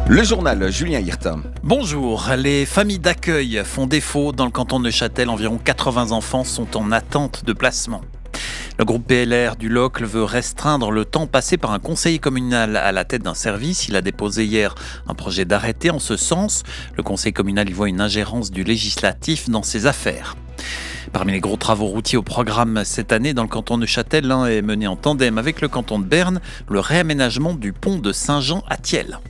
Le journal Julien Hirta. Bonjour, les familles d'accueil font défaut. Dans le canton de Neuchâtel, environ 80 enfants sont en attente de placement. Le groupe PLR du Locle veut restreindre le temps passé par un conseiller communal à la tête d'un service. Il a déposé hier un projet d'arrêté en ce sens. Le conseil communal y voit une ingérence du législatif dans ses affaires. Parmi les gros travaux routiers au programme cette année dans le canton de Neuchâtel, l'un est mené en tandem avec le canton de Berne, le réaménagement du pont de Saint-Jean à Thiel.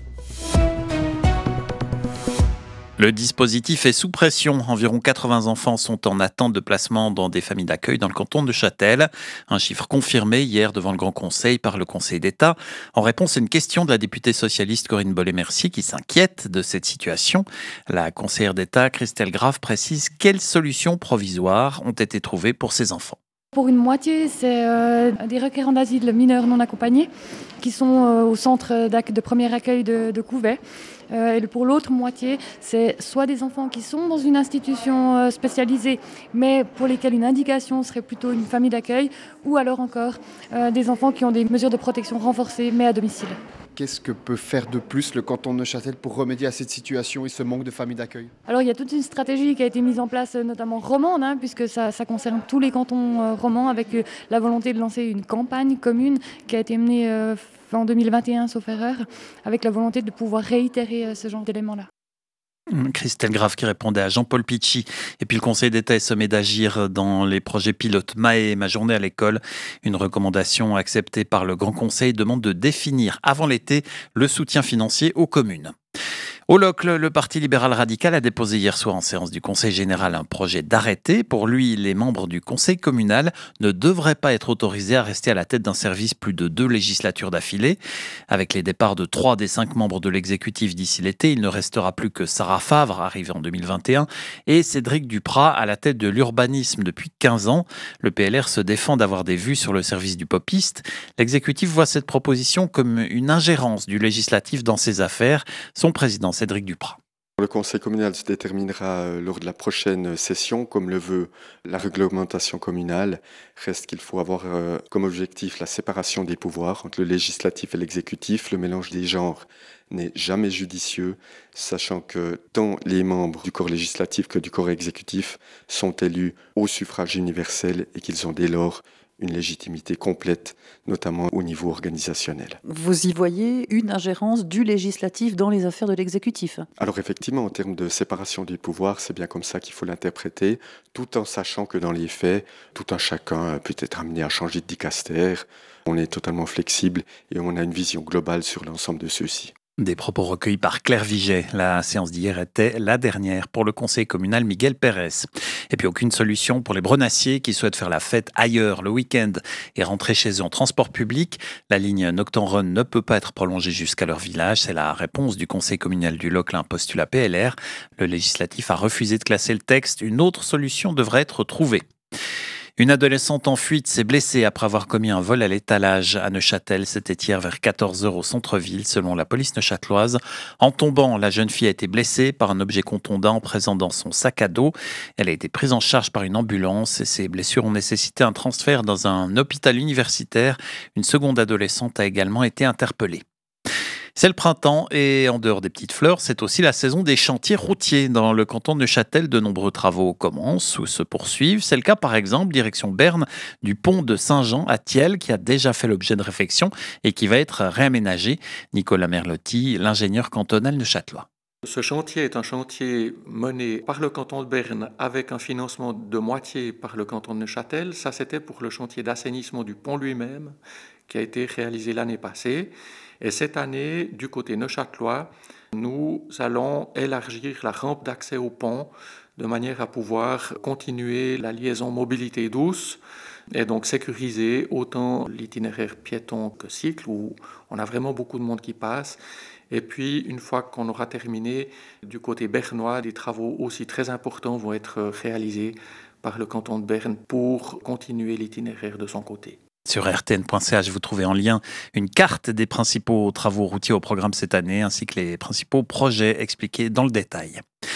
Le dispositif est sous pression. Environ 80 enfants sont en attente de placement dans des familles d'accueil dans le canton de Neuchâtel. Un chiffre confirmé hier devant le Grand Conseil par le Conseil d'État. En réponse à une question de la députée socialiste Corinne Bollet-Mercier qui s'inquiète de cette situation, la conseillère d'État Christelle Graff précise quelles solutions provisoires ont été trouvées pour ces enfants. Pour une moitié, c'est des requérants d'asile mineurs non accompagnés qui sont au centre de premier accueil de Couvet. Et pour l'autre moitié, c'est soit des enfants qui sont dans une institution spécialisée, mais pour lesquels une indication serait plutôt une famille d'accueil, ou alors encore des enfants qui ont des mesures de protection renforcées, mais à domicile. Qu'est-ce que peut faire de plus le canton de Neuchâtel pour remédier à cette situation et ce manque de familles d'accueil ? Alors il y a toute une stratégie qui a été mise en place, notamment romande, puisque ça concerne tous les cantons romans, avec la volonté de lancer une campagne commune qui a été menée en 2021, sauf erreur, avec la volonté de pouvoir réitérer ce genre d'éléments-là. Christelle Graff qui répondait à Jean-Paul Pichy. Et puis le Conseil d'État est sommé d'agir dans les projets pilotes MAE, Ma journée à l'école. Une recommandation acceptée par le Grand Conseil demande de définir avant l'été le soutien financier aux communes. Au Locle, le Parti libéral radical a déposé hier soir en séance du Conseil général un projet d'arrêté. Pour lui, les membres du Conseil communal ne devraient pas être autorisés à rester à la tête d'un service plus de 2 législatures d'affilée. Avec les départs de 3 des 5 membres de l'exécutif d'ici l'été, il ne restera plus que Sarah Favre, arrivée en 2021, et Cédric Duprat à la tête de l'urbanisme depuis 15 ans. Le PLR se défend d'avoir des vues sur le service du popiste. L'exécutif voit cette proposition comme une ingérence du législatif dans ses affaires. Son président, Cédric Duprat. Le Conseil communal se déterminera lors de la prochaine session, comme le veut la réglementation communale. Reste qu'il faut avoir comme objectif la séparation des pouvoirs entre le législatif et l'exécutif. Le mélange des genres n'est jamais judicieux, sachant que tant les membres du corps législatif que du corps exécutif sont élus au suffrage universel et qu'ils ont dès lors une légitimité complète, notamment au niveau organisationnel. Vous y voyez une ingérence du législatif dans les affaires de l'exécutif ? Alors effectivement, en termes de séparation des pouvoirs, c'est bien comme ça qu'il faut l'interpréter, tout en sachant que dans les faits, tout un chacun peut être amené à changer de dicaster. On est totalement flexible et on a une vision globale sur l'ensemble de ceux-ci. Des propos recueillis par Claire Viget. La séance d'hier était la dernière pour le conseil communal Miguel Pérez. Et puis aucune solution pour les Brenassiers qui souhaitent faire la fête ailleurs le week-end et rentrer chez eux en transport public. La ligne Nocton-Rhône ne peut pas être prolongée jusqu'à leur village. C'est la réponse du conseil communal du Locle à un postulat PLR. Le législatif a refusé de classer le texte. Une autre solution devrait être trouvée. Une adolescente en fuite s'est blessée après avoir commis un vol à l'étalage à Neuchâtel. C'était hier vers 14h au centre-ville, selon la police neuchâteloise. En tombant, la jeune fille a été blessée par un objet contondant présent dans son sac à dos. Elle a été prise en charge par une ambulance et ses blessures ont nécessité un transfert dans un hôpital universitaire. Une seconde adolescente a également été interpellée. C'est le printemps et en dehors des petites fleurs, c'est aussi la saison des chantiers routiers. Dans le canton de Neuchâtel, de nombreux travaux commencent ou se poursuivent. C'est le cas par exemple, direction Berne, du pont de Saint-Jean à Thiel qui a déjà fait l'objet de réflexion et qui va être réaménagé. Nicolas Merlotti, l'ingénieur cantonal neuchâtelois. Ce chantier est un chantier mené par le canton de Berne avec un financement de moitié par le canton de Neuchâtel. Ça, c'était pour le chantier d'assainissement du pont lui-même qui a été réalisé l'année passée. Et cette année, du côté neuchâtelois, nous allons élargir la rampe d'accès au pont de manière à pouvoir continuer la liaison mobilité douce et donc sécuriser autant l'itinéraire piéton que cycle où on a vraiment beaucoup de monde qui passe. Et puis, une fois qu'on aura terminé, du côté bernois, des travaux aussi très importants vont être réalisés par le canton de Berne pour continuer l'itinéraire de son côté. Sur rtn.ch, vous trouvez en lien une carte des principaux travaux routiers au programme cette année, ainsi que les principaux projets expliqués dans le détail.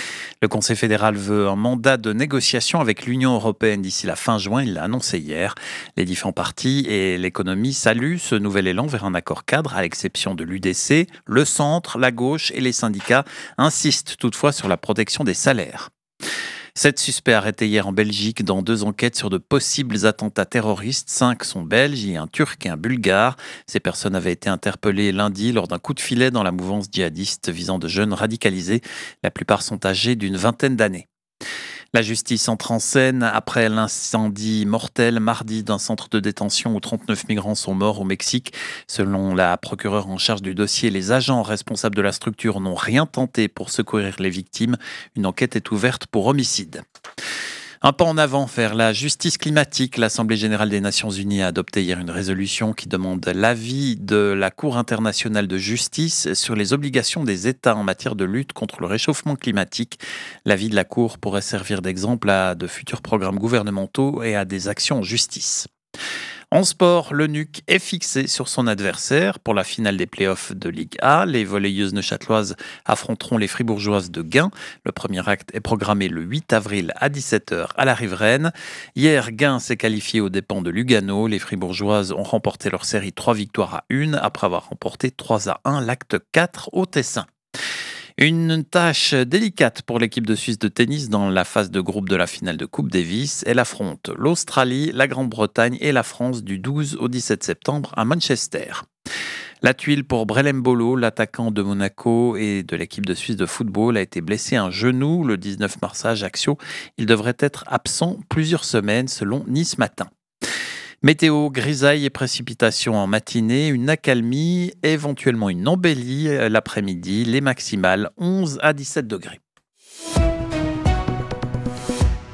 Le Conseil fédéral veut un mandat de négociation avec l'Union européenne d'ici la fin juin, il l'a annoncé hier. Les différents partis et l'économie saluent ce nouvel élan vers un accord cadre, à l'exception de l'UDC. Le centre, la gauche et les syndicats insistent toutefois sur la protection des salaires. 7 suspects arrêtés hier en Belgique dans 2 enquêtes sur de possibles attentats terroristes. 5 sont belges et un turc et un bulgare. Ces personnes avaient été interpellées lundi lors d'un coup de filet dans la mouvance djihadiste visant de jeunes radicalisés. La plupart sont âgés d'une vingtaine d'années. La justice entre en scène après l'incendie mortel mardi d'un centre de détention où 39 migrants sont morts au Mexique. Selon la procureure en charge du dossier, les agents responsables de la structure n'ont rien tenté pour secourir les victimes. Une enquête est ouverte pour homicide. Un pas en avant vers la justice climatique. L'Assemblée générale des Nations unies a adopté hier une résolution qui demande l'avis de la Cour internationale de justice sur les obligations des États en matière de lutte contre le réchauffement climatique. L'avis de la Cour pourrait servir d'exemple à de futurs programmes gouvernementaux et à des actions en justice. En sport, le NUC est fixé sur son adversaire pour la finale des playoffs de Ligue A. Les volleyeuses neuchâteloises affronteront les fribourgeoises de Gand. Le premier acte est programmé le 8 avril à 17h à la Riveraine. Hier, Gand s'est qualifié aux dépens de Lugano. Les fribourgeoises ont remporté leur série 3 victoires à 1 après avoir remporté 3-1 l'acte 4 au Tessin. Une tâche délicate pour l'équipe de Suisse de tennis dans la phase de groupe de la finale de Coupe Davis. Elle affronte l'Australie, la Grande-Bretagne et la France du 12 au 17 septembre à Manchester. La tuile pour Brelem Bolo, l'attaquant de Monaco et de l'équipe de Suisse de football, a été blessé à un genou le 19 mars à Ajaccio. Il devrait être absent plusieurs semaines selon Nice Matin. Météo, grisaille et précipitations en matinée, une accalmie, éventuellement une embellie l'après-midi, les maximales 11 à 17 degrés.